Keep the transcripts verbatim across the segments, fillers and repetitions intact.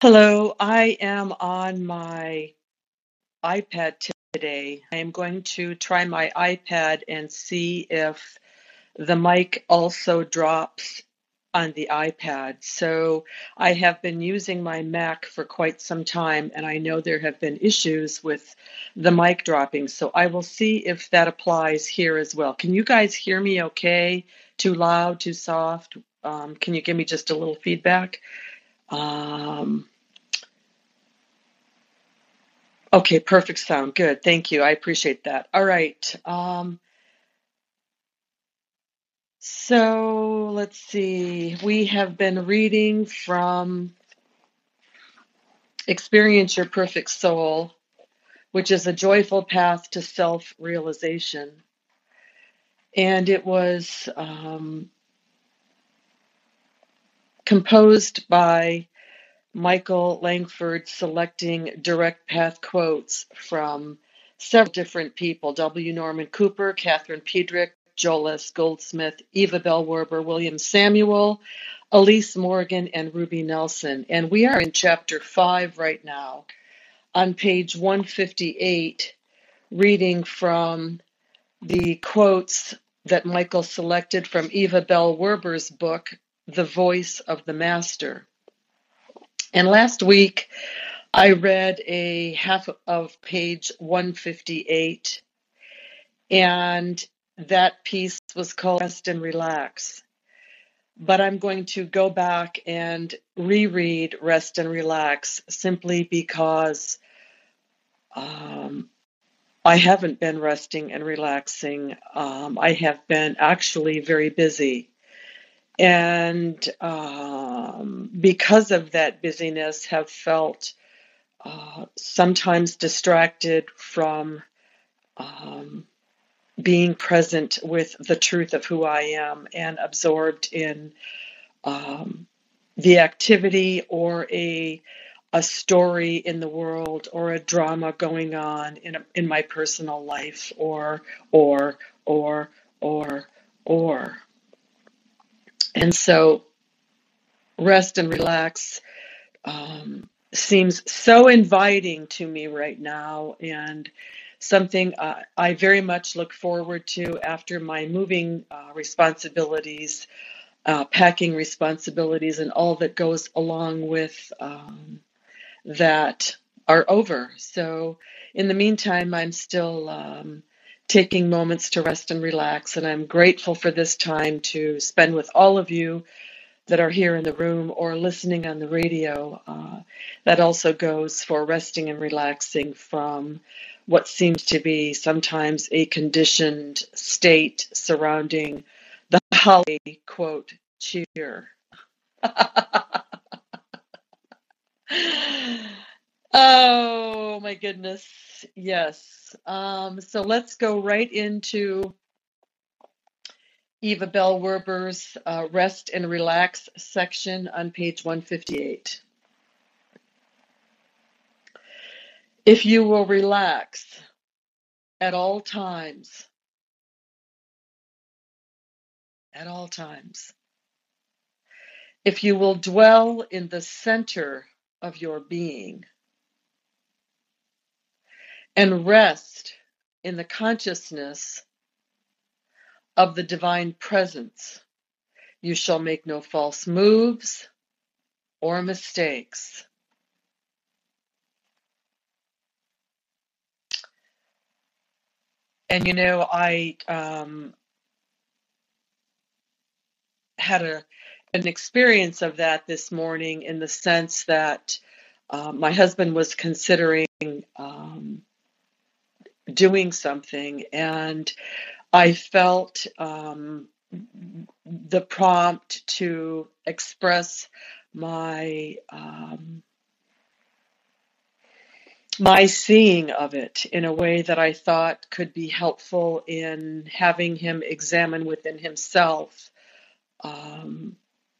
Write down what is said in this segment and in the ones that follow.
Hello, I am on my iPad today. I am going to try my iPad and see if the mic also drops on the iPad. So I have been using my Mac for quite some time, and I know there have been issues with the mic dropping. So I will see if that applies here as well. Can you guys hear me okay? Too loud, too soft? Um, can you give me just a little feedback? Um, Okay, perfect sound. Good. Thank you. I appreciate that. All right. Um, so let's see. We have been reading from Experience Your Perfect Soul, which is a joyful path to self-realization. And it was um, composed by Michael Langford, selecting direct path quotes from several different people: W. Norman Cooper, Catherine Piedrick, Joel S. Goldsmith, Eva Bell Werber, William Samuel, Elise Morgan, and Ruby Nelson. And we are in chapter five right now, on page one fifty-eight, reading from the quotes that Michael selected from Eva Bell Werber's book, The Voice of the Master. And last week, I read a half of page one fifty-eight, and that piece was called Rest and Relax. But I'm going to go back and reread Rest and Relax simply because um, I haven't been resting and relaxing. Um, I have been actually very busy. And um, because of that busyness, have felt Uh, sometimes distracted from um, being present with the truth of who I am, and absorbed in um, the activity or a a story in the world, or a drama going on in a, in my personal life, or or or or or and so rest and relax um, seems so inviting to me right now, and something uh, I very much look forward to after my moving uh, responsibilities, uh, packing responsibilities, and all that goes along with um, that are over. So in the meantime, I'm still um, taking moments to rest and relax, and I'm grateful for this time to spend with all of you that are here in the room or listening on the radio. Uh, that also goes for resting and relaxing from what seems to be sometimes a conditioned state surrounding the holiday, quote, cheer. Oh my goodness. Yes. Um, so let's go right into Eva Bell Werber's uh, Rest and Relax section on page one fifty-eight. If you will relax at all times, at all times, if you will dwell in the center of your being and rest in the consciousness of the divine presence, you shall make no false moves or mistakes. And you know, I um, had a an experience of that this morning, in the sense that uh, my husband was considering um, doing something, and I felt um, the prompt to express my um, my seeing of it in a way that I thought could be helpful in having him examine within himself um,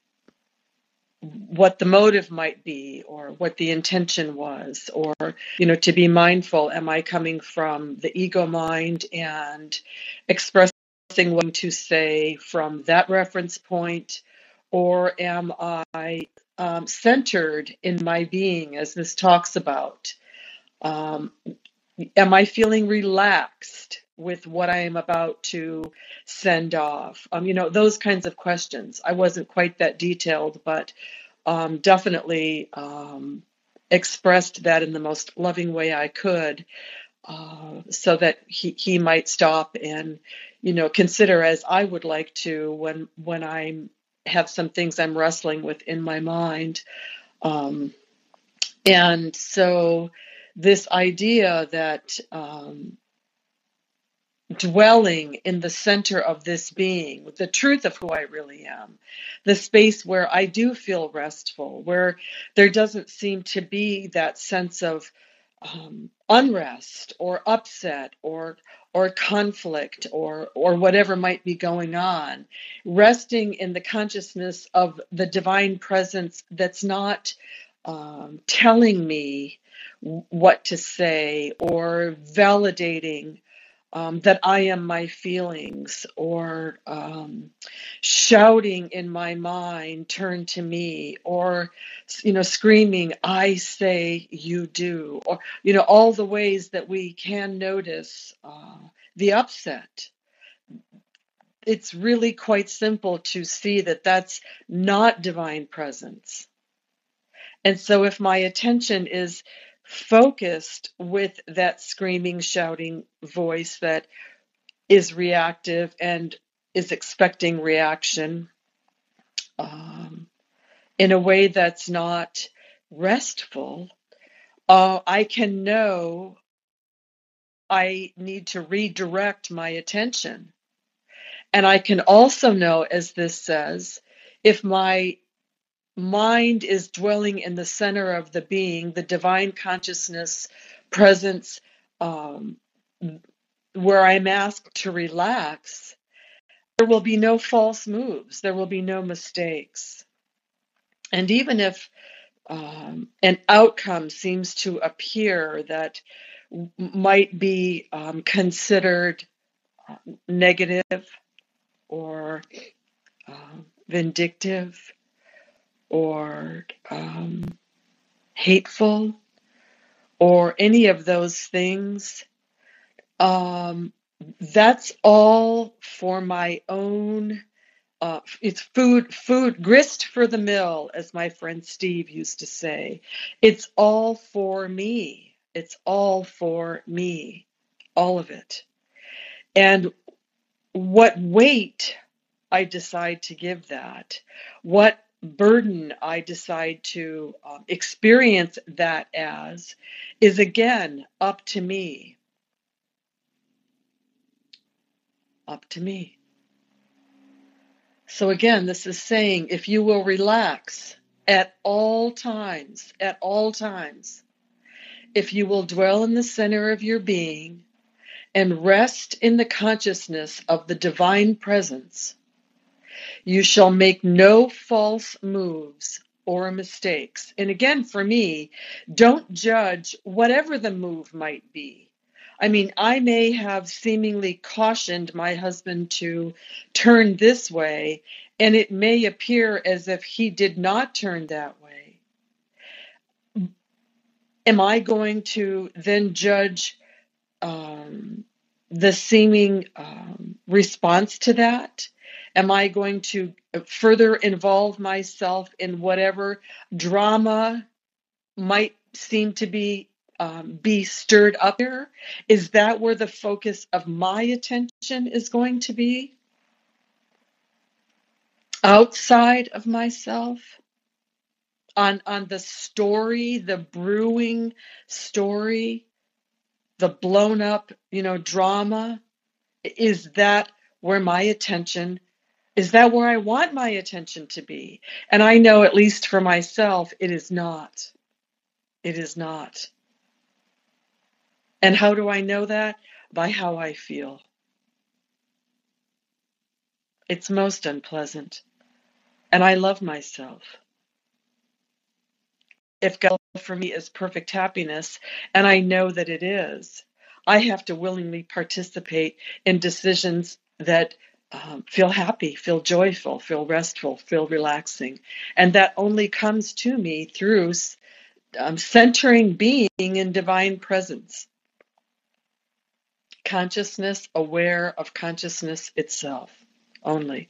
what the motive might be, or what the intention was, or, you know, to be mindful, am I coming from the ego mind and expressing what to say from that reference point, or am I um, centered in my being, as this talks about? Um, am I feeling relaxed with what I am about to send off? Um, you know, those kinds of questions. I wasn't quite that detailed, but um, definitely um, expressed that in the most loving way I could, uh, so that he, he might stop and, you know, consider, as I would like to, when when I have some things I'm wrestling with in my mind. Um, and so this idea that um, dwelling in the center of this being, the truth of who I really am, the space where I do feel restful, where there doesn't seem to be that sense of um, unrest or upset or or conflict or or whatever might be going on, resting in the consciousness of the divine presence that's not um, telling me what to say or validating um, that I am my feelings, or um, shouting in my mind, turn to me, or, you know, screaming, I say you do, or, you know, all the ways that we can notice uh, the upset. It's really quite simple to see that that's not divine presence. And so if my attention is focused with that screaming, shouting voice that is reactive and is expecting reaction um, in a way that's not restful, uh, I can know I need to redirect my attention. And I can also know, as this says, if my mind is dwelling in the center of the being, the divine consciousness presence, um, where I'm asked to relax, there will be no false moves. There will be no mistakes. And even if um, an outcome seems to appear that w- might be um, considered uh, negative or uh, vindictive or um, hateful or any of those things, um, that's all for my own. Uh, it's food, food, grist for the mill, as my friend Steve used to say. It's all for me. It's all for me, all of it. And what weight I decide to give that, what burden I decide to um, experience that as, is again up to me. Up to me. So again, this is saying, if you will relax at all times, at all times, if you will dwell in the center of your being and rest in the consciousness of the divine presence, you shall make no false moves or mistakes. And again, for me, don't judge whatever the move might be. I mean, I may have seemingly cautioned my husband to turn this way, and it may appear as if he did not turn that way. Am I going to then judge um, the seeming um, response to that? Am I going to further involve myself in whatever drama might seem to be um, be stirred up here? Is that where the focus of my attention is going to be? Outside of myself? On, on the story, the brewing story, the blown up, you know, drama? Is that where my attention, is that where I want my attention to be? And I know, at least for myself, it is not. It is not. And how do I know that? By how I feel. It's most unpleasant. And I love myself. If God for me is perfect happiness, and I know that it is, I have to willingly participate in decisions that um, feel happy, feel joyful, feel restful, feel relaxing. And that only comes to me through um, centering being in divine presence. Consciousness aware of consciousness itself only.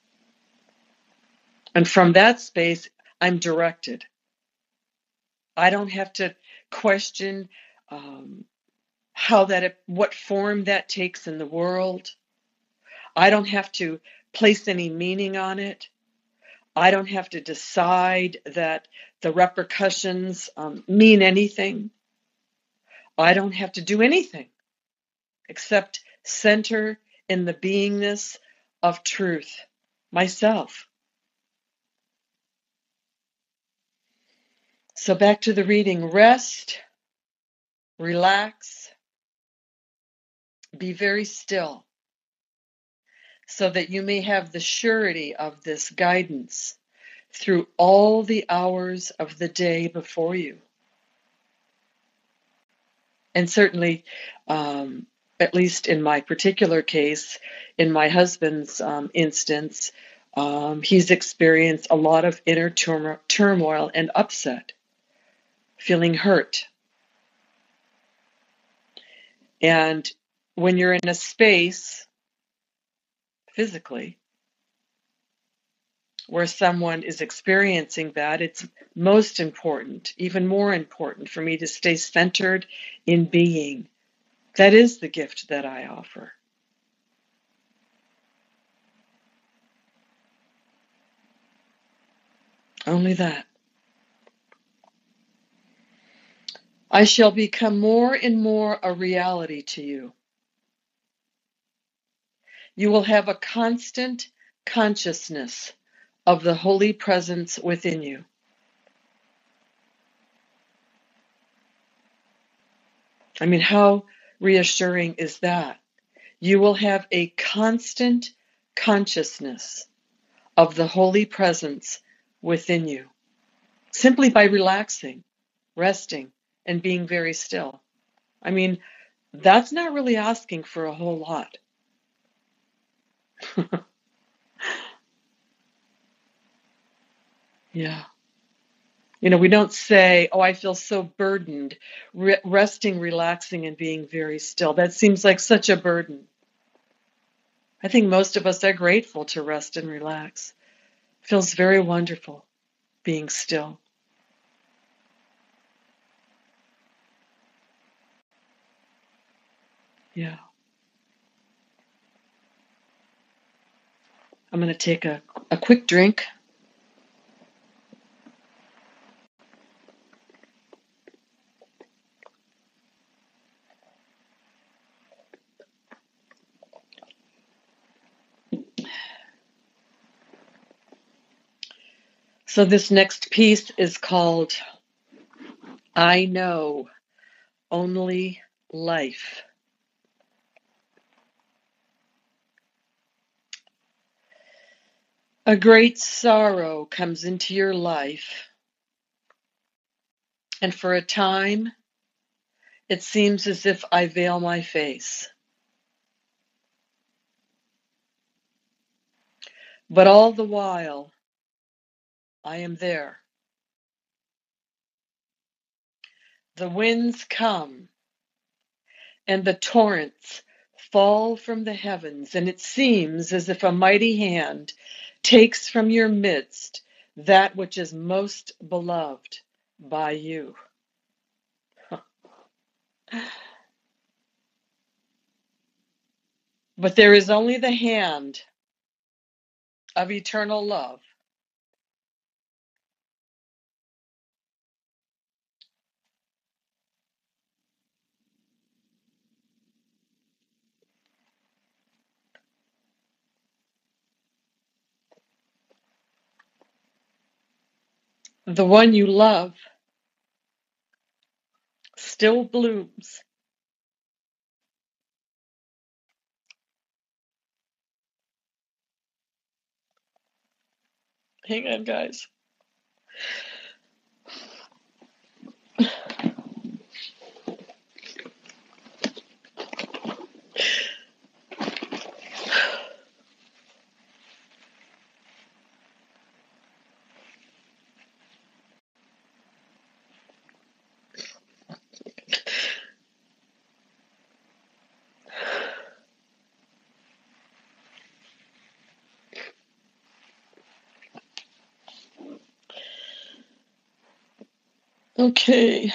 And from that space, I'm directed. I don't have to question um, how that, what form that takes in the world. I don't have to place any meaning on it. I don't have to decide that the repercussions um, mean anything. I don't have to do anything except center in the beingness of truth, myself. So back to the reading. Rest, relax, be very still, so that you may have the surety of this guidance through all the hours of the day before you. And certainly, um, at least in my particular case, in my husband's um, instance, um, he's experienced a lot of inner tur- turmoil and upset, feeling hurt. And when you're in a space, physically, where someone is experiencing that, it's most important, even more important, for me to stay centered in being. That is the gift that I offer. Only that. I shall become more and more a reality to you. You will have a constant consciousness of the holy presence within you. I mean, how reassuring is that? You will have a constant consciousness of the holy presence within you, simply by relaxing, resting, and being very still. I mean, that's not really asking for a whole lot. Yeah. You know, we don't say, oh, I feel so burdened, Re- resting, relaxing, and being very still. That seems like such a burden. I think most of us are grateful to rest and relax. It feels very wonderful being still. Yeah. I'm going to take a, a quick drink. So this next piece is called I Know Only Life. A great sorrow comes into your life, and for a time, it seems as if I veil my face. But all the while, I am there. The winds come, and the torrents fall from the heavens, and it seems as if a mighty hand takes from your midst that which is most beloved by you. But there is only the hand of eternal love. The one you love still blooms. Hang on, guys. Okay.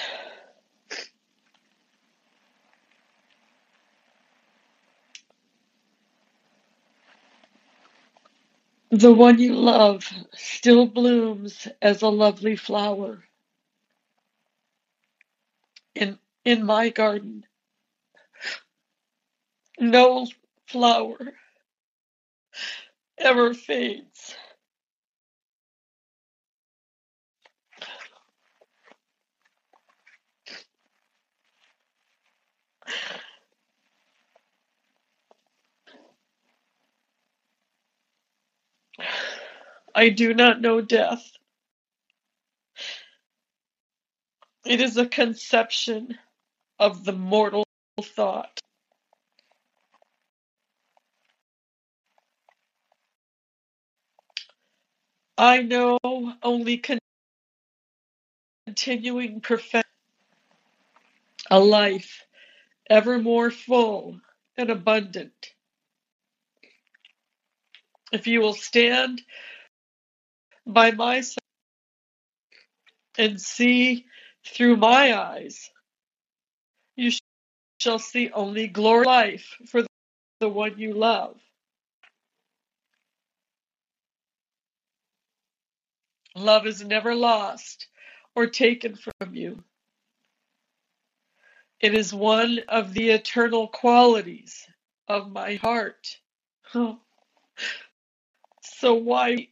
The one you love still blooms as a lovely flower in in my garden. No flower ever fades. I do not know death. It is a conception of the mortal thought. I know only continuing perfection, a life ever more full and abundant. If you will stand by my side and see through my eyes, you shall see only glory life for the one you love. Love is never lost or taken from you. It is one of the eternal qualities of my heart. Oh, so why weep?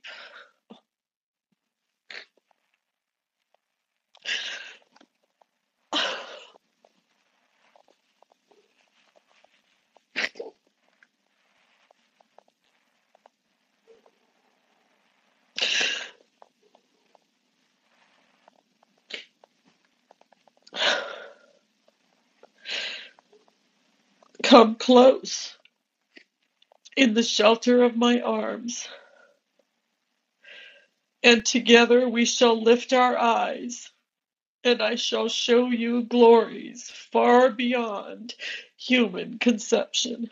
Come close in the shelter of my arms, and together we shall lift our eyes, and I shall show you glories far beyond human conception.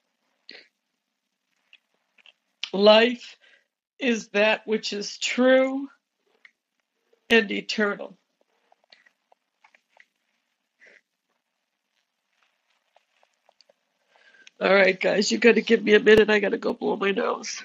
Life is that which is true and eternal. All right, guys, you got to give me a minute. I got to go blow my nose.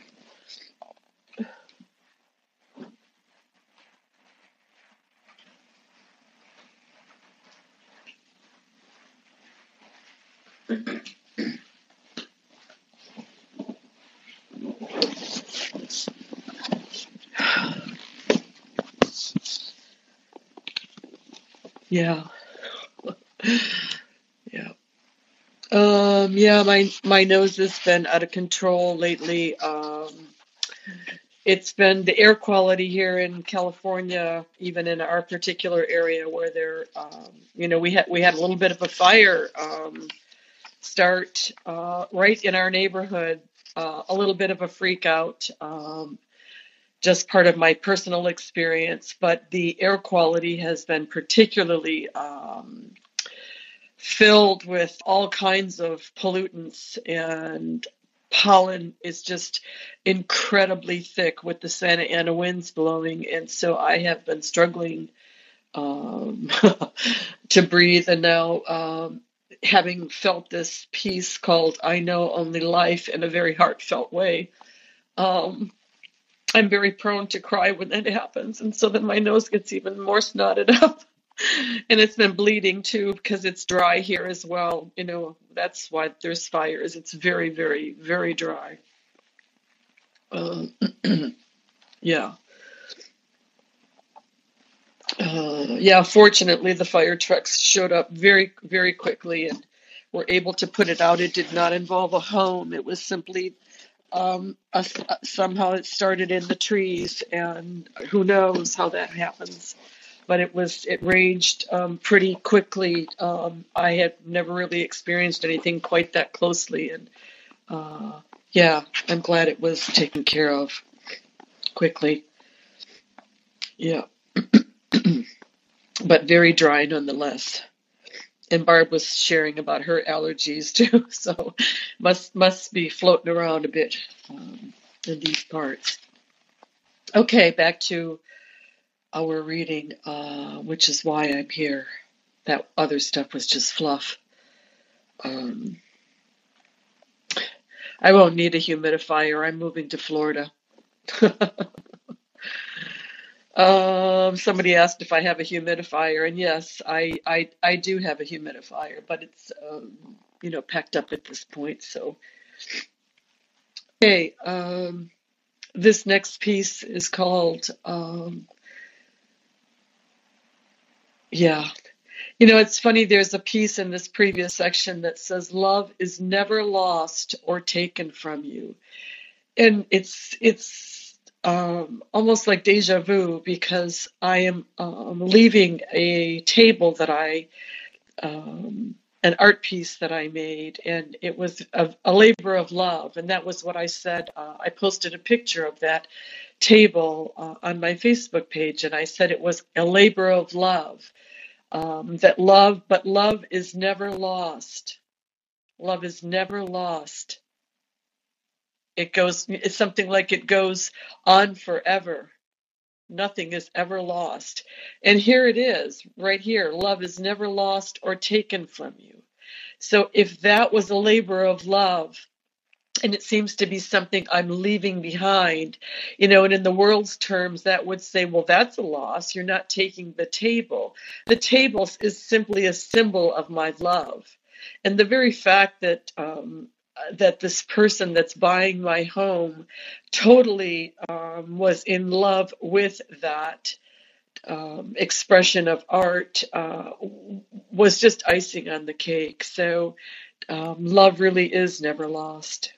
Yeah. Yeah. Um, yeah, my my nose has been out of control lately. Um, it's been the air quality here in California, even in our particular area where there, um, you know, we had we had a little bit of a fire um, start uh, right in our neighborhood, uh, a little bit of a freak out. Um, just part of my personal experience, but the air quality has been particularly um, filled with all kinds of pollutants, and pollen is just incredibly thick with the Santa Ana winds blowing. And so I have been struggling um, to breathe. And now, um, having felt this piece called I Know Only Life in a very heartfelt way, um, I'm very prone to cry when that happens. And so then my nose gets even more snotted up. And it's been bleeding too because it's dry here as well. You know, that's why there's fires. It's very, very, very dry. Um, yeah. Uh, yeah, fortunately, the fire trucks showed up very, very quickly and were able to put it out. It did not involve a home. It was simply um, a, somehow it started in the trees, and who knows how that happens. But it was it raged um, pretty quickly. Um, I had never really experienced anything quite that closely, and uh, yeah, I'm glad it was taken care of quickly. Yeah, but very dry nonetheless. And Barb was sharing about her allergies too, so must must be floating around a bit um, in these parts. Okay, back to our reading, uh, which is why I'm here. That other stuff was just fluff. Um, I won't need a humidifier. I'm moving to Florida. um, somebody asked if I have a humidifier, and yes, I I, I do have a humidifier, but it's um, you know packed up at this point. So, okay, um, this next piece is called um, yeah. You know, it's funny, there's a piece in this previous section that says, love is never lost or taken from you. And it's it's um, almost like deja vu because I am um, leaving a table that I, um, an art piece that I made, and it was a, a labor of love. And that was what I said. Uh, I posted a picture of that table uh, on my Facebook page, and I said it was a labor of love. Um, that love, but love is never lost. Love is never lost. It goes, it's something like it goes on forever. Nothing is ever lost. And here it is, right here. Love is never lost or taken from you. So if that was a labor of love, and it seems to be something I'm leaving behind, you know, and in the world's terms, that would say, well, that's a loss. You're not taking the table. The table is simply a symbol of my love. And the very fact that um, that this person that's buying my home totally um, was in love with that um, expression of art uh, was just icing on the cake. So um, love really is never lost.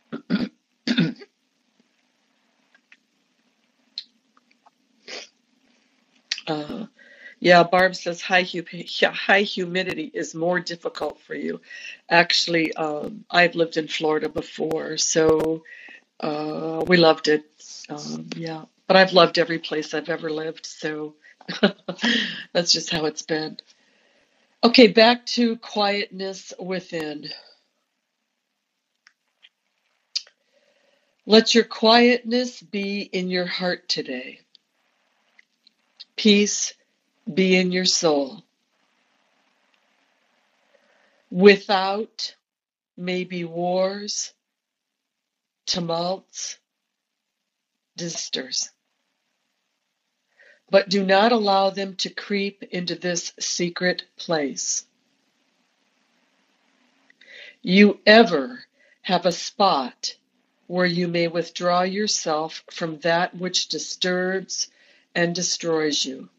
Uh, yeah, Barb says high, hu- high humidity is more difficult for you. Actually, um, I've lived in Florida before, so uh, we loved it. Um, yeah, but I've loved every place I've ever lived, so that's just how it's been. Okay, back to quietness within. Let your quietness be in your heart today. Peace be in your soul. Without maybe wars, tumults, disasters. But do not allow them to creep into this secret place. You ever have a spot where you may withdraw yourself from that which disturbs and destroys you.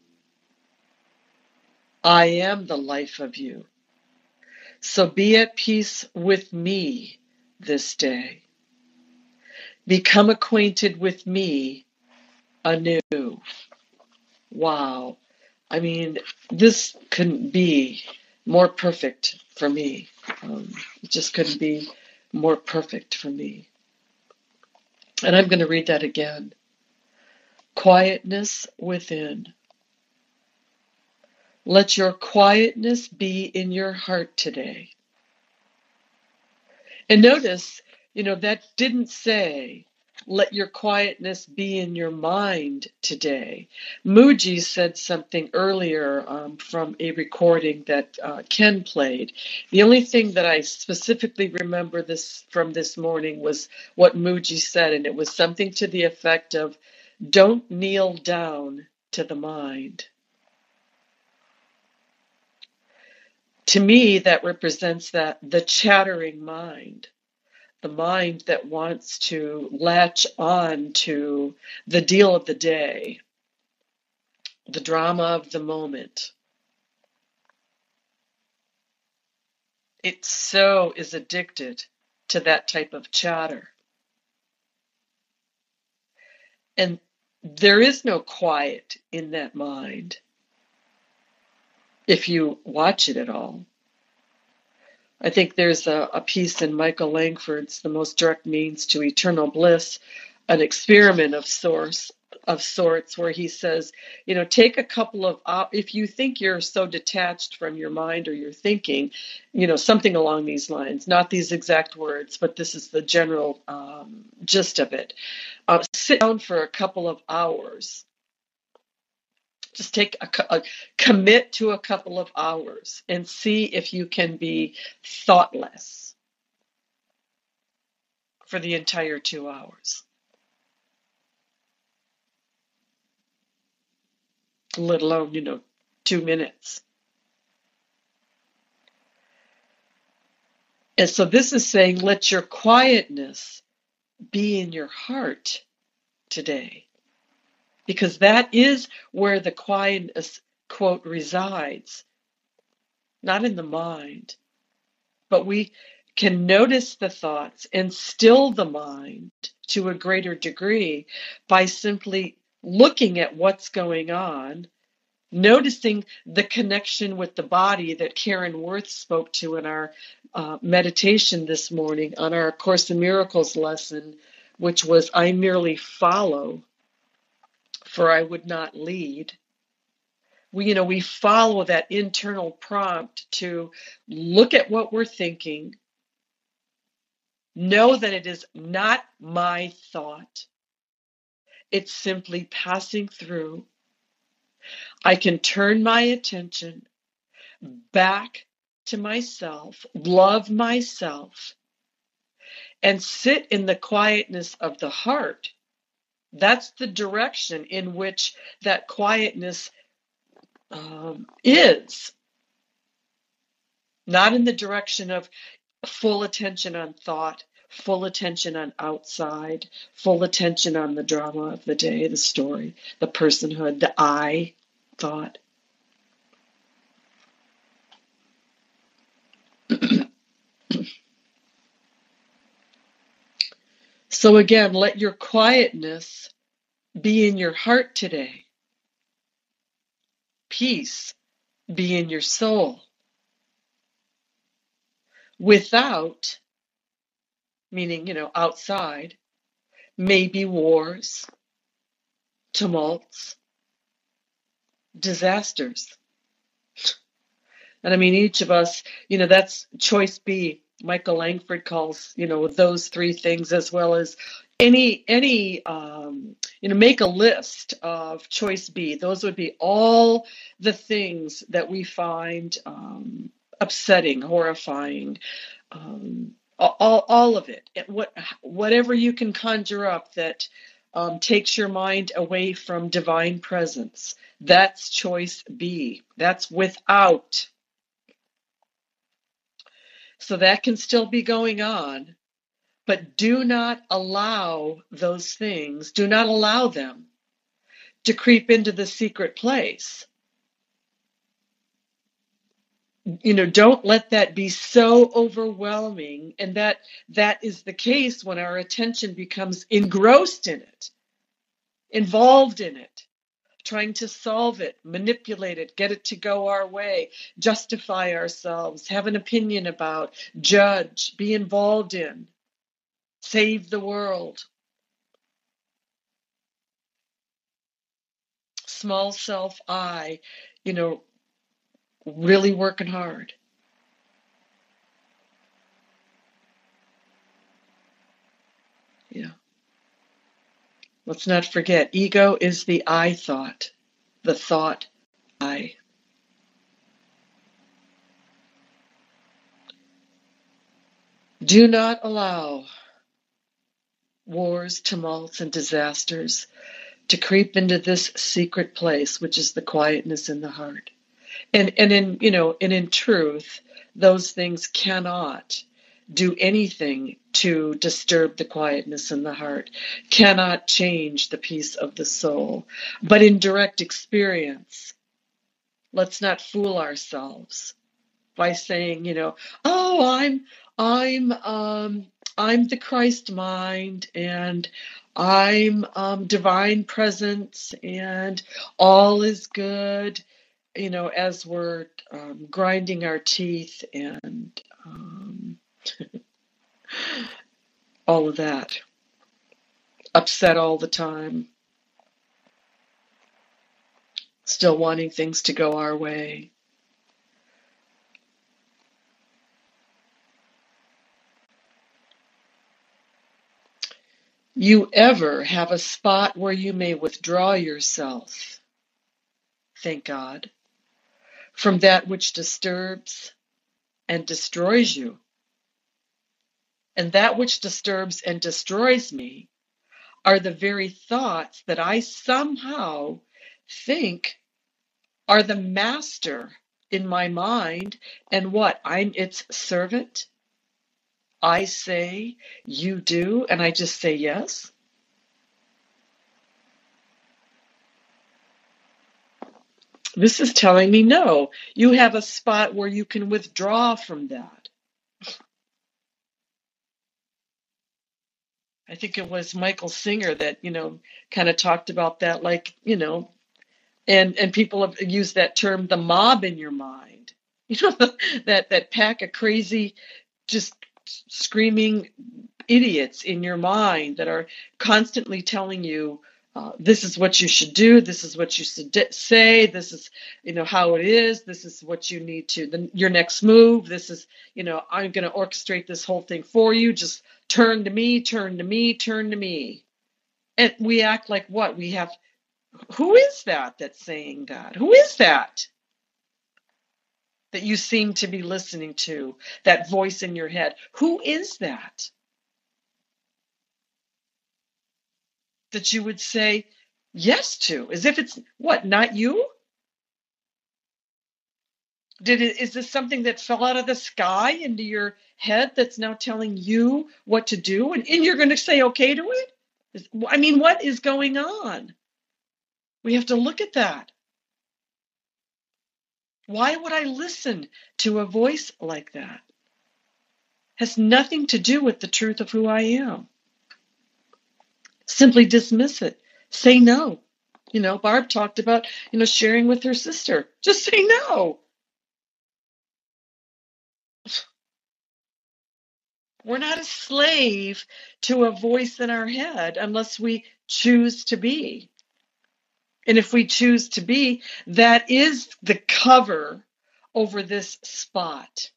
I am the life of you. So be at peace with me this day. Become acquainted with me anew. Wow. I mean, this couldn't be more perfect for me. Um, it just couldn't be more perfect for me. And I'm going to read that again. Quietness within. Let your quietness be in your heart today. And notice, you know, that didn't say, let your quietness be in your mind today. Muji said something earlier um, from a recording that uh, Ken played. The only thing that I specifically remember this from this morning was what Muji said, and it was something to the effect of, don't kneel down to the mind. To me, that represents that the chattering mind. The mind that wants to latch on to the deal of the day, the drama of the moment. It so is addicted to that type of chatter. And there is no quiet in that mind if you watch it at all. I think there's a, a piece in Michael Langford's The Most Direct Means to Eternal Bliss, an experiment of source of sorts, where he says, you know, take a couple of, uh, if you think you're so detached from your mind or your thinking, you know, something along these lines, not these exact words, but this is the general um, gist of it. Uh, sit down for a couple of hours Just take a, a commit to a couple of hours and see if you can be thoughtless for the entire two hours, let alone, you know, two minutes. And so this is saying, let your quietness be in your heart today, because that is where the quietness, quote, resides, not in the mind, but we can notice the thoughts and still the mind to a greater degree by simply looking at what's going on, noticing the connection with the body that Karen Worth spoke to in our uh, meditation this morning on our Course in Miracles lesson, which was, I merely follow, for I would not lead. We, you know, we follow that internal prompt to look at what we're thinking, know that it is not my thought. It's simply passing through. I can turn my attention back to myself, love myself, and sit in the quietness of the heart. That's the direction in which that quietness um, is. Not in the direction of full attention on thought, full attention on outside, full attention on the drama of the day, the story, the personhood, the I thought. So again, let your quietness be in your heart today. Peace be in your soul. Without, meaning, you know, outside, maybe wars, tumults, disasters. And I mean, each of us, you know, that's choice B. Michael Langford calls, you know, those three things, as well as any, any, um, you know, make a list of choice B. Those would be all the things that we find um, upsetting, horrifying, um, all, all of it. What, whatever you can conjure up that um, takes your mind away from divine presence. That's choice B. That's without. So that can still be going on, but do not allow those things, do not allow them to creep into the secret place. You know, don't let that be so overwhelming, and that that is the case when our attention becomes engrossed in it, involved in it, trying to solve it, manipulate it, get it to go our way, justify ourselves, have an opinion about, judge, be involved in, save the world. Small self I, you know, really working hard. Yeah. Let's not forget, ego is the I thought, the thought I. Do not allow wars, tumults, and disasters to creep into this secret place, which is the quietness in the heart. And and in, you know, and in truth, those things cannot do anything to disturb the quietness in the heart, cannot change the peace of the soul. But in direct experience, let's not fool ourselves by saying, you know, oh, I'm I'm um I'm the Christ mind, and I'm um, divine presence, and all is good, you know, as we're um, grinding our teeth and um, all of that, upset all the time, still wanting things to go our way. You ever have a spot where you may withdraw yourself thank God, from that which disturbs and destroys you. And that which disturbs and destroys me are the very thoughts that I somehow think are the master in my mind. And what? I'm its servant. I say, you do, and I just say yes. This is telling me no. You have a spot where you can withdraw from that. I think it was Michael Singer that, you know, kind of talked about that, like, you know, and, and people have used that term, the mob in your mind. You know, that, that pack of crazy, just screaming idiots in your mind that are constantly telling you, uh, this is what you should do, this is what you should say, this is, you know, how it is, this is what you need to, the, your next move, this is, you know, I'm going to orchestrate this whole thing for you, just turn to me, turn to me, turn to me. And we act like what? We have, who is that that's saying that? Who is that? That you seem to be listening to, that voice in your head. Who is that? That you would say yes to, as if it's, what, not you? Did it, is this something that fell out of the sky into your head that's now telling you what to do? And, and you're going to say okay to it? I mean, what is going on? We have to look at that. Why would I listen to a voice like that? Has nothing to do with the truth of who I am. Simply dismiss it. Say no. You know, Barb talked about, you know, sharing with her sister. Just say no. We're not a slave to a voice in our head unless we choose to be. And if we choose to be, that is the cover over this spot.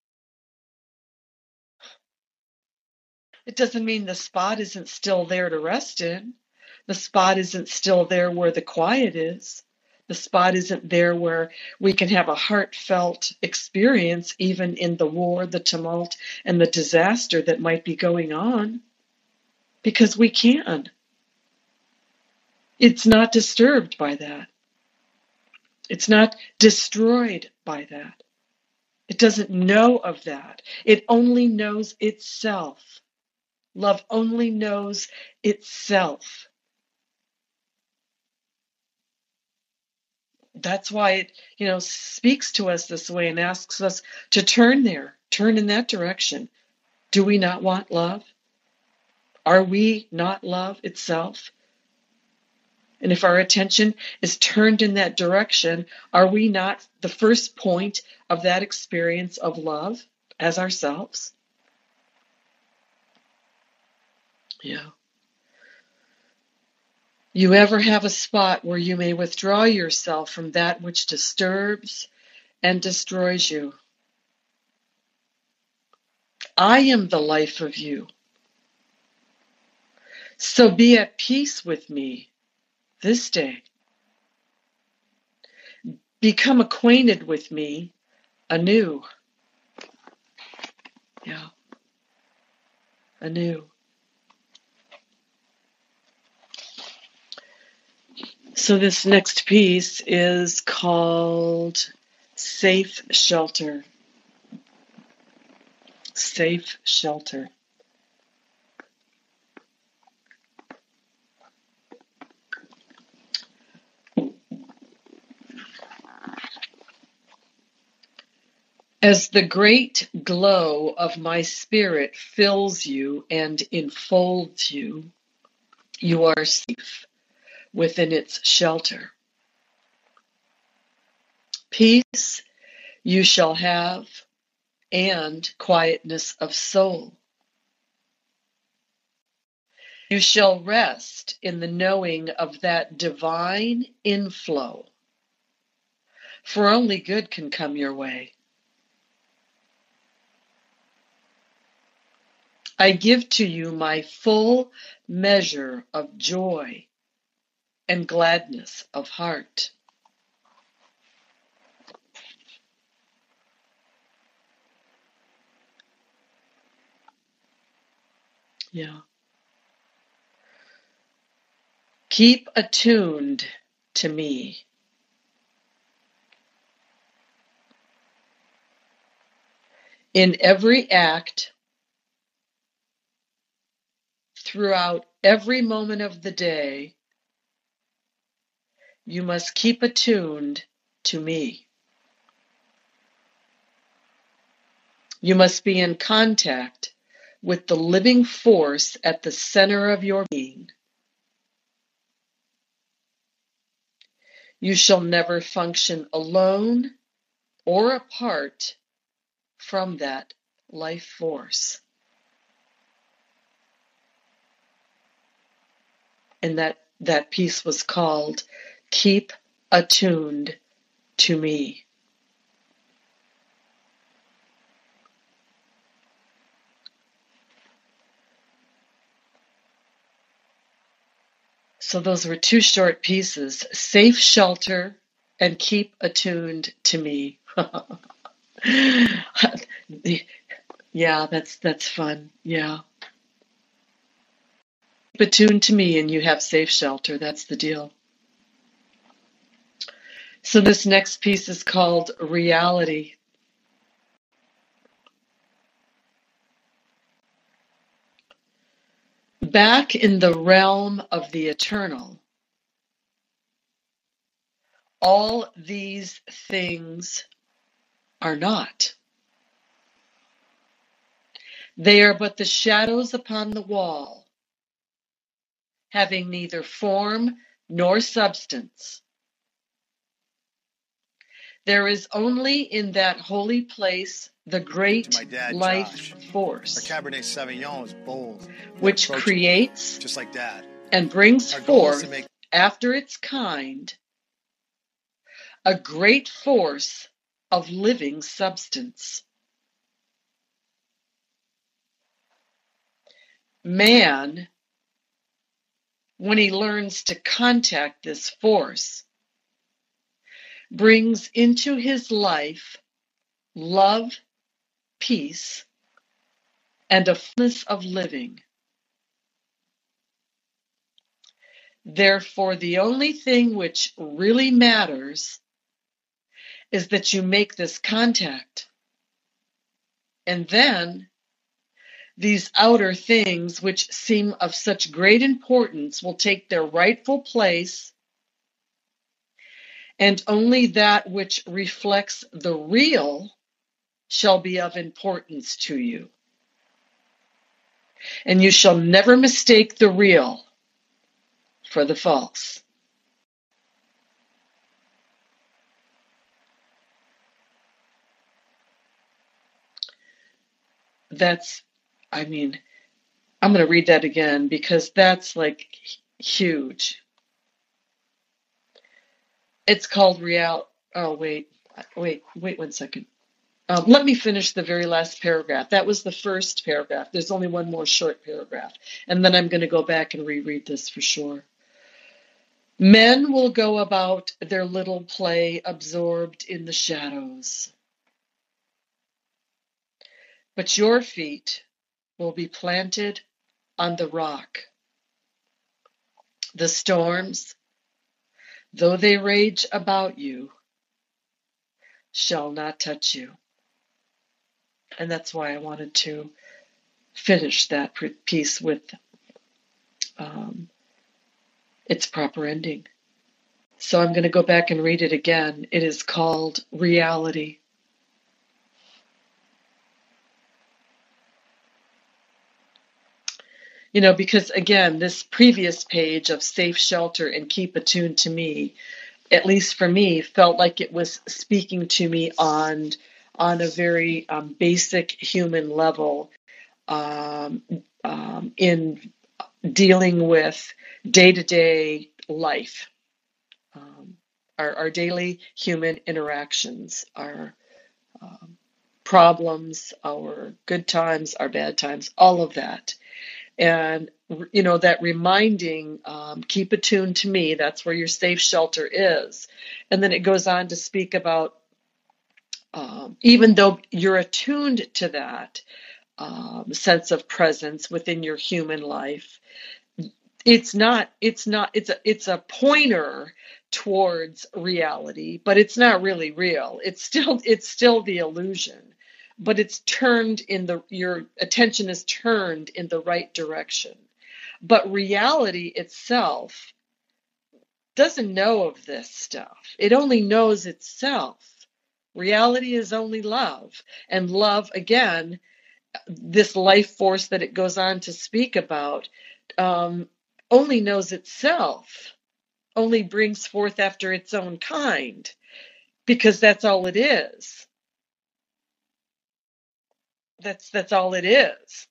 It doesn't mean the spot isn't still there to rest in. The spot isn't still there where the quiet is. The spot isn't there where we can have a heartfelt experience, even in the war, the tumult, and the disaster that might be going on. Because we can. It's not disturbed by that. It's not destroyed by that. It doesn't know of that. It only knows itself. Love only knows itself. That's why it, you know, speaks to us this way and asks us to turn there, turn in that direction. Do we not want love? Are we not love itself? And if our attention is turned in that direction, are we not the first point of that experience of love as ourselves? Yeah. You ever have a spot where you may withdraw yourself from that which disturbs and destroys you? I am the life of you. So be at peace with me this day. Become acquainted with me anew. Yeah. Anew. So this next piece is called Safe Shelter. Safe Shelter. As the great glow of my spirit fills you and enfolds you, you are safe within its shelter. Peace you shall have, and quietness of soul. You shall rest in the knowing of that divine inflow, for only good can come your way. I give to you my full measure of joy and gladness of heart. Yeah. Keep attuned to me. In every act, throughout every moment of the day, you must keep attuned to me. You must be in contact with the living force at the center of your being. You shall never function alone or apart from that life force. And that, that piece was called Keep Attuned to Me. So those were two short pieces, Safe Shelter and Keep Attuned to Me. Yeah, that's that's fun. Yeah. Keep attuned to me and you have safe shelter. That's the deal. So this next piece is called Reality. Back in the realm of the eternal, all these things are not. They are but the shadows upon the wall, having neither form nor substance. There is only in that holy place the great dad, life Josh. Force, our Cabernet Sauvignon is bold, which creates just like Dad, and brings forth make- after its kind a great force of living substance. Man, when he learns to contact this force, brings into his life love, peace, and a fullness of living. Therefore, the only thing which really matters is that you make this contact. And then these outer things, which seem of such great importance, will take their rightful place, and only that which reflects the real shall be of importance to you. And you shall never mistake the real for the false. That's, I mean, I'm going to read that again because that's like huge. It's called real. Oh, wait, wait, wait one second. Um, let me finish the very last paragraph. That was the first paragraph. There's only one more short paragraph. And then I'm going to go back and reread this for sure. Men will go about their little play absorbed in the shadows. But your feet will be planted on the rock. The storms, though they rage about you, shall not touch you. And that's why I wanted to finish that piece with um, its proper ending. So I'm going to go back and read it again. It is called Reality. You know, because again, this previous page of Safe Shelter and Keep Attuned to Me, at least for me, felt like it was speaking to me on on a very um, basic human level um, um, in dealing with day-to-day life, um, our, our daily human interactions, our um, problems, our good times, our bad times, all of that. And, you know, that reminding, um, keep attuned to me, that's where your safe shelter is. And then it goes on to speak about, um, even though you're attuned to that, um, sense of presence within your human life. It's not, it's not, it's a, it's a pointer towards reality, but it's not really real. It's still, it's still the illusion, but it's turned in the, your attention is turned in the right direction. But reality itself doesn't know of this stuff. It only knows itself. Reality is only love. And love, again, this life force that it goes on to speak about, um, only knows itself, only brings forth after its own kind, because that's all it is. That's that's all it is.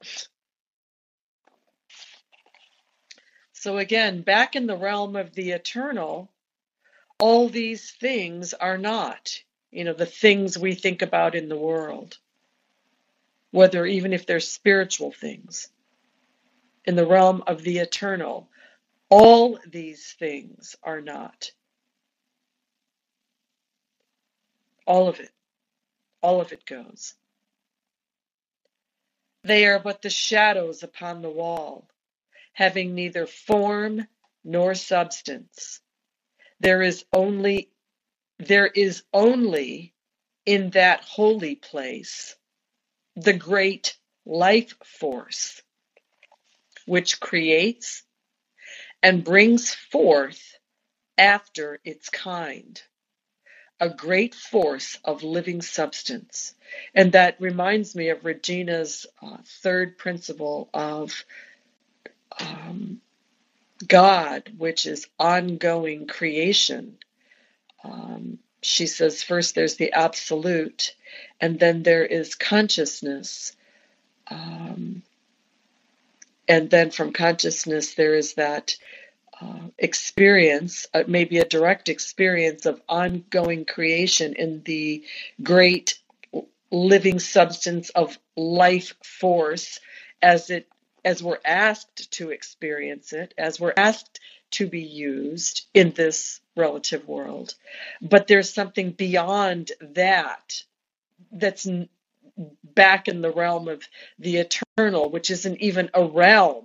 So again, back in the realm of the eternal, all these things are not, you know, the things we think about in the world, whether even if they're spiritual things. In the realm of the eternal, all these things are not. All of it. All of it goes. They are but the shadows upon the wall, having neither form nor substance. There is only, there is only in that holy place the great life force, which creates and brings forth after its kind, a great force of living substance. And that reminds me of Regina's uh, third principle of um, God, which is ongoing creation. Um, she says first there's the absolute, and then there is consciousness. Um, and then from consciousness there is that uh, experience, uh, maybe a direct experience of ongoing creation in the great living substance of life force as it as we're asked to experience it, as we're asked to be used in this relative world. But there's something beyond that that's back in the realm of the eternal, which isn't even a realm.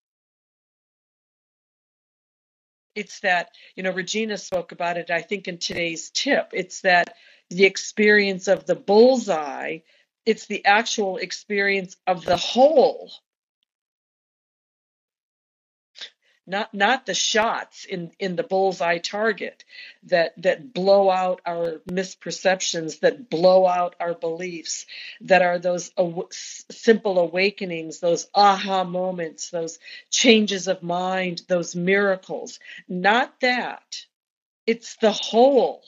It's that, you know, Regina spoke about it, I think, in today's tip. It's that the experience of the bullseye, it's the actual experience of the whole. Not not the shots in, in the bullseye target that, that blow out our misperceptions, that blow out our beliefs, that are those aw- simple awakenings, those aha moments, those changes of mind, those miracles. Not that. It's the whole.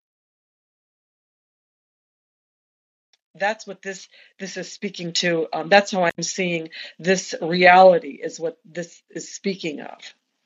That's what this this is speaking to. Um, that's how I'm seeing this reality, is what this is speaking of.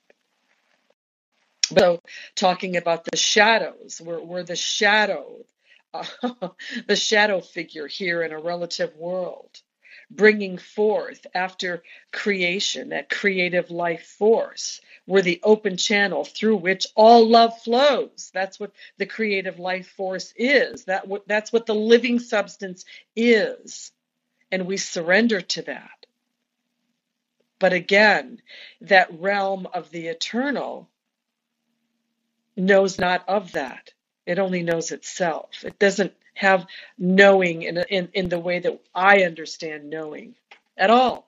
So talking about the shadows, we're, we're the shadow, uh, the shadow figure here in a relative world, bringing forth after creation, that creative life force. We're the open channel through which all love flows. That's what the creative life force is. That what, that's what the living substance is. And we surrender to that. But again, that realm of the eternal knows not of that. It only knows itself. It doesn't have knowing in, in, in the way that I understand knowing at all.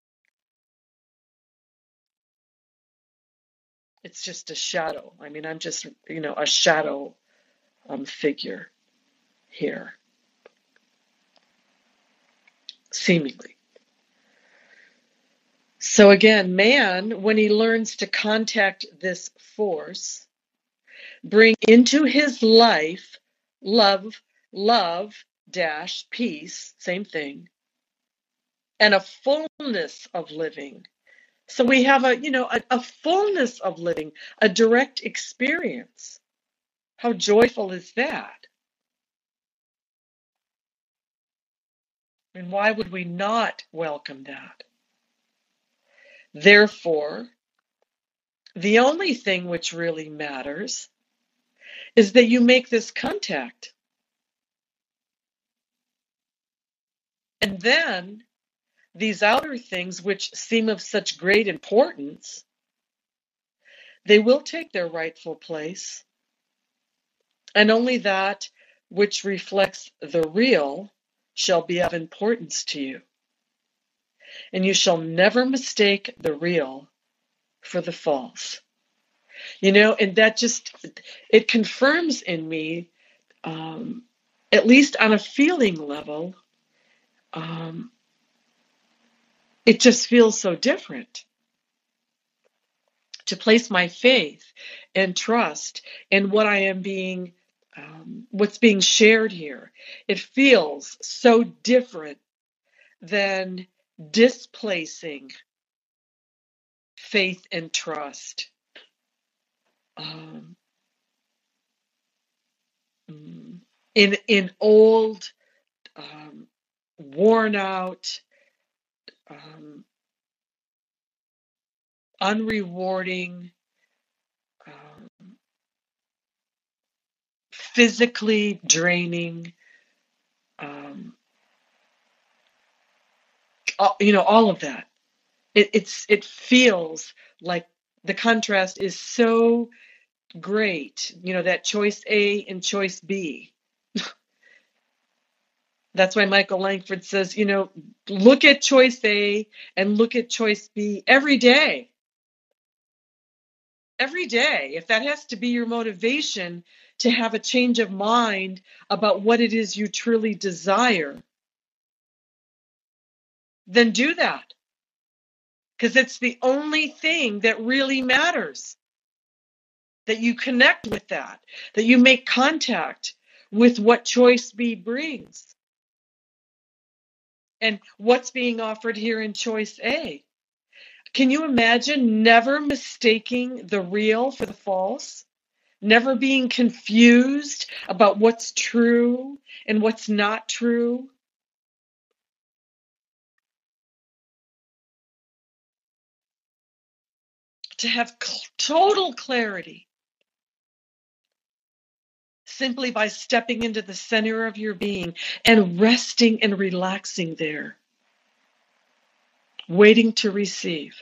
It's just a shadow. I mean, I'm just, you know, a shadow um, figure here, seemingly. So again, man, when he learns to contact this force, bring into his life love, love dash peace, same thing, and a fullness of living. So we have a, you know, a, a fullness of living, a direct experience. How joyful is that? And why would we not welcome that? Therefore, the only thing which really matters is that you make this contact. And then these outer things which seem of such great importance, they will take their rightful place, and only that which reflects the real shall be of importance to you. And you shall never mistake the real for the false. You know, and that just, it confirms in me, um, at least on a feeling level, um, it just feels so different to place my faith and trust in what I am being, um, what's being shared here. It feels so different than displacing faith and trust. Um, in in old, um, worn out, um, unrewarding, um, physically draining, um, all, you know, all of that. It, it's it feels like the contrast is so great. You know, that choice A and choice B. That's why Michael Langford says, you know, look at choice A and look at choice B every day. Every day. If that has to be your motivation to have a change of mind about what it is you truly desire, then do that. Because it's the only thing that really matters. That you connect with that, that you make contact with what choice B brings. And what's being offered here in choice A. Can you imagine never mistaking the real for the false? Never being confused about what's true and what's not true? To have cl- total clarity simply by stepping into the center of your being and resting and relaxing there, waiting to receive.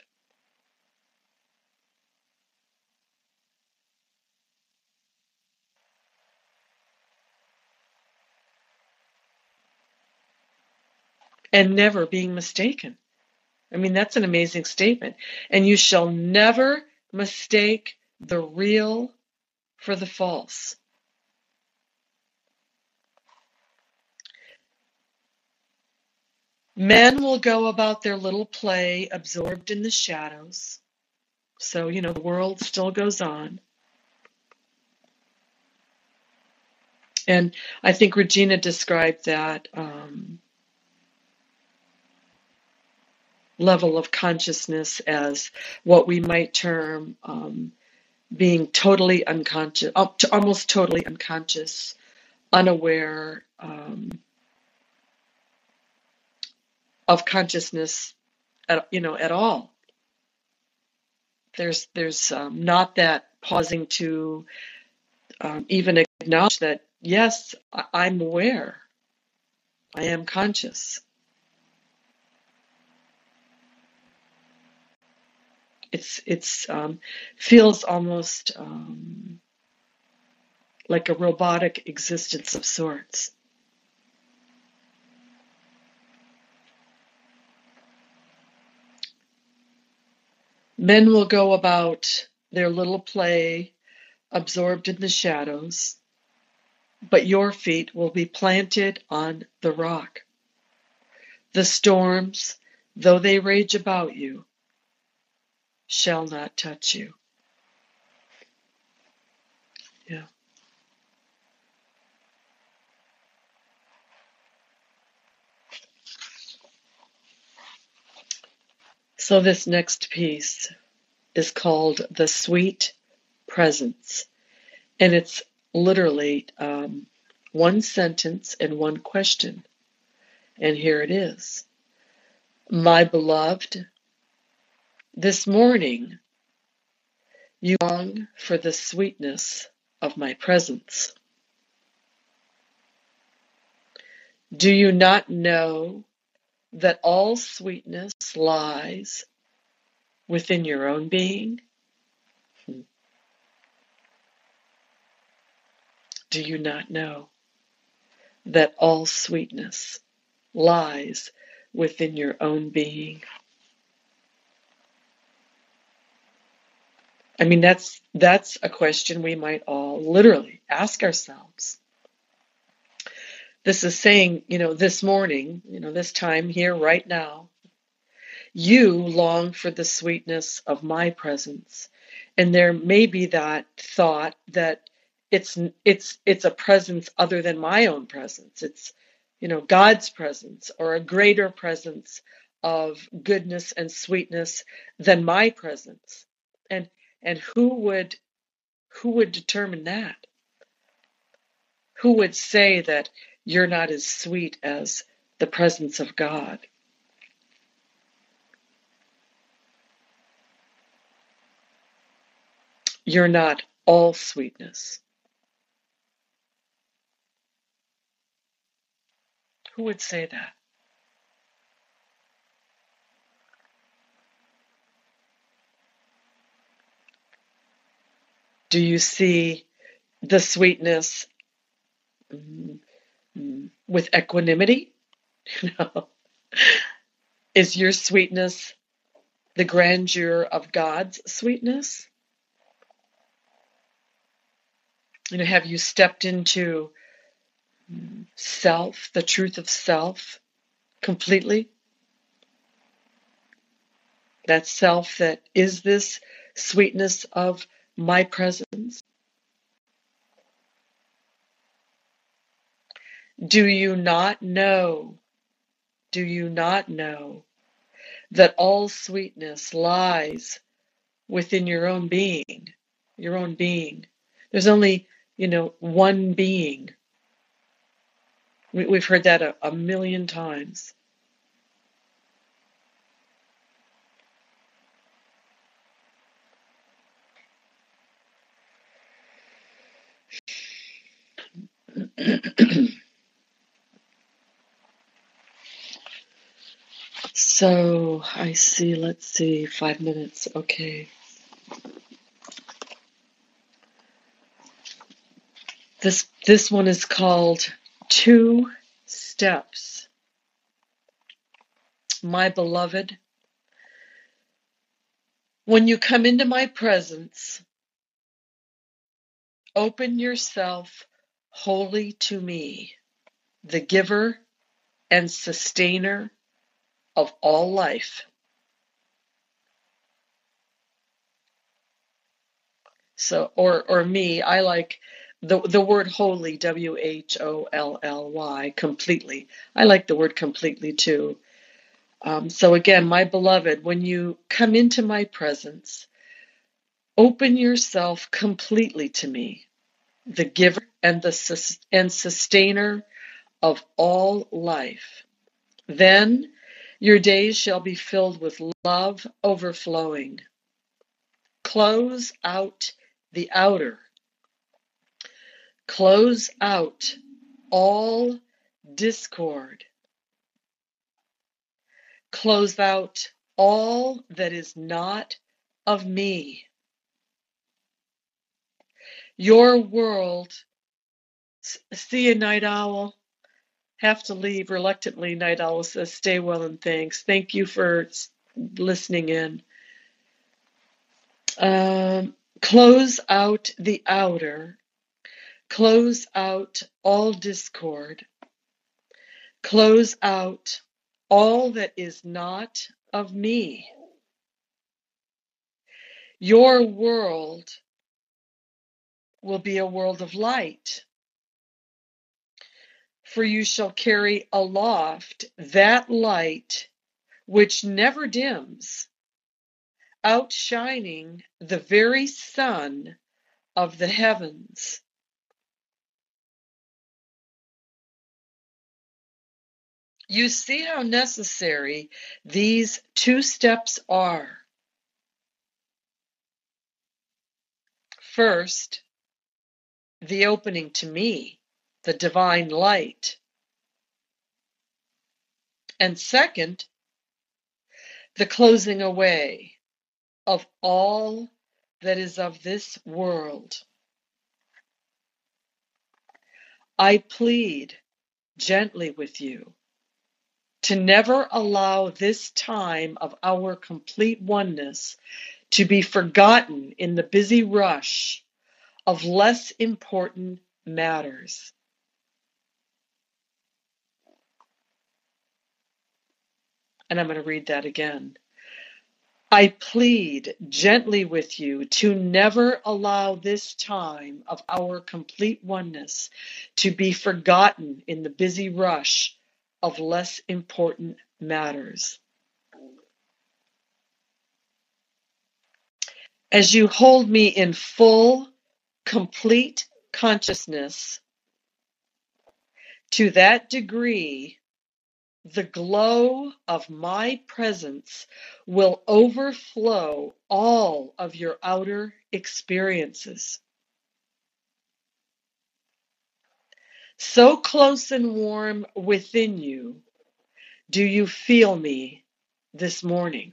And never being mistaken. I mean, that's an amazing statement. And you shall never mistake the real for the false. Men will go about their little play absorbed in the shadows. So, you know, the world still goes on. And I think Regina described that um, level of consciousness as what we might term um, being totally unconscious, almost totally unconscious, unaware um, of consciousness, at, you know, at all. There's there's um, not that pausing to um, even acknowledge that, yes, I- I'm aware, I am conscious. It's it's um, feels almost um, like a robotic existence of sorts. Men will go about their little play, absorbed in the shadows, but your feet will be planted on the rock. The storms, though they rage about you, shall not touch you. Yeah. So this next piece is called The Sweet Presence. And it's literally um, one sentence and one question. And here it is. My beloved, this morning you long for the sweetness of my presence. Do you not know that all sweetness lies within your own being? Do you not know that all sweetness lies within your own being? I mean, that's that's a question we might all literally ask ourselves. This is saying, you know, this morning, you know, this time here right now, you long for the sweetness of my presence. And there may be that thought that it's it's it's a presence other than my own presence. It's, you know, God's presence or a greater presence of goodness and sweetness than my presence. And and who would who would determine that? Who would say that you're not as sweet as the presence of God? You're not all sweetness. Who would say that? Do you see the sweetness mm, with equanimity? No. Is your sweetness the grandeur of God's sweetness? You know, have you stepped into self, the truth of self, completely? That self that is this sweetness of my presence? Do you not know, do you not know that all sweetness lies within your own being, your own being? There's only, you know, one being. We, we've heard that a, a million times. So I see, let's see, five minutes, okay. This this one is called Two Steps. My beloved, when you come into my presence, open yourself wholly to me, the giver and sustainer of all life. So, or or me, I like the the word wholly, W H O L L Y, completely. I like the word completely too. Um, so again, my beloved, when you come into my presence, open yourself completely to me, the giver and the sus- and sustainer of all life. Then your days shall be filled with love overflowing. Close out the outer. Close out all discord. Close out all that is not of me. Your world, see you, Night Owl. Have to leave reluctantly. Night Owl says, stay well and thanks. Thank you for listening in. Um, close out the outer. Close out all discord. Close out all that is not of me. Your world will be a world of light, for you shall carry aloft that light which never dims, outshining the very sun of the heavens. You see how necessary these two steps are. First, the opening to me, the divine light. And second, the closing away of all that is of this world. I plead gently with you to never allow this time of our complete oneness to be forgotten in the busy rush of less important matters. And I'm going to read that again. I plead gently with you to never allow this time of our complete oneness to be forgotten in the busy rush of less important matters. As you hold me in full, complete consciousness, to that degree, the glow of my presence will overflow all of your outer experiences. So close and warm within you, do you feel me this morning?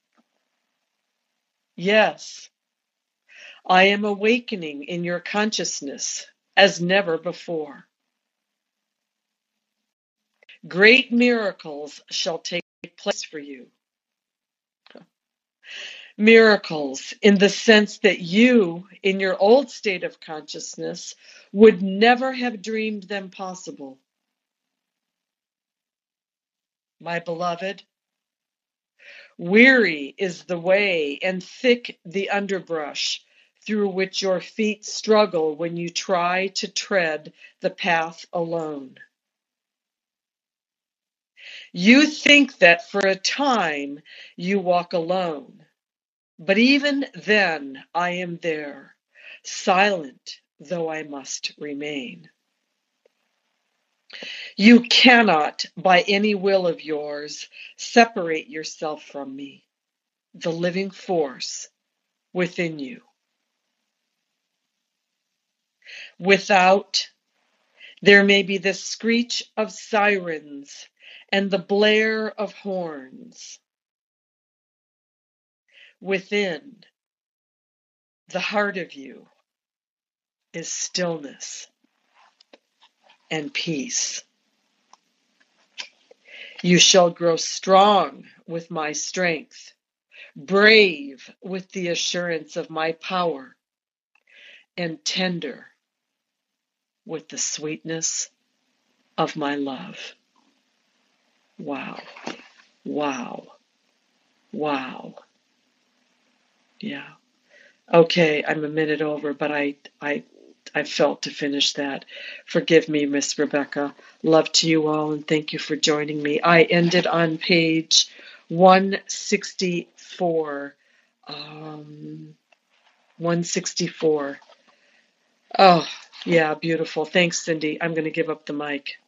Yes, I am awakening in your consciousness as never before. Great miracles shall take place for you. Miracles in the sense that you, in your old state of consciousness, would never have dreamed them possible. My beloved, weary is the way and thick the underbrush through which your feet struggle when you try to tread the path alone. You think that for a time you walk alone, but even then I am there, silent though I must remain. You cannot, by any will of yours, separate yourself from me, the living force within you. Without, there may be the screech of sirens and the blare of horns. Within, the heart of you is stillness and peace. You shall grow strong with my strength, brave with the assurance of my power, and tender with the sweetness of my love. Wow. Wow. Wow. Yeah. Okay, I'm a minute over, but I I I felt to finish that. Forgive me, Miss Rebecca. Love to you all, and thank you for joining me. I ended on page one sixty-four. Um, one sixty-four. Oh, yeah, beautiful. Thanks, Cindy. I'm going to give up the mic.